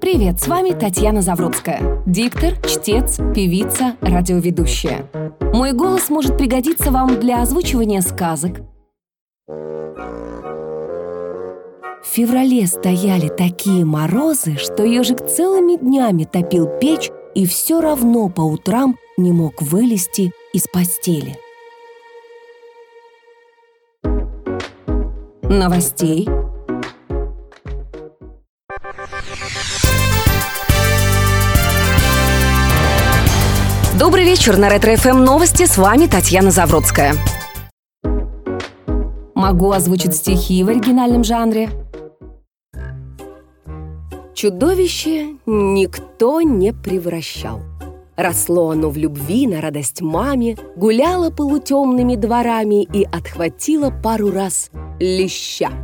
Привет, с вами Татьяна Заврудская. Диктор, чтец, певица, радиоведущая. Мой голос может пригодиться вам для озвучивания сказок. В феврале стояли такие морозы, что ежик целыми днями топил печь и все равно по утрам не мог вылезти из постели. Новостей. Добрый вечер, на Ретро-ФМ новости, с вами Татьяна Заврудская. Могу озвучить стихи в оригинальном жанре. Чудовище никто не превращал. Росло оно в любви на радость маме, гуляло полутемными дворами и отхватило пару раз леща.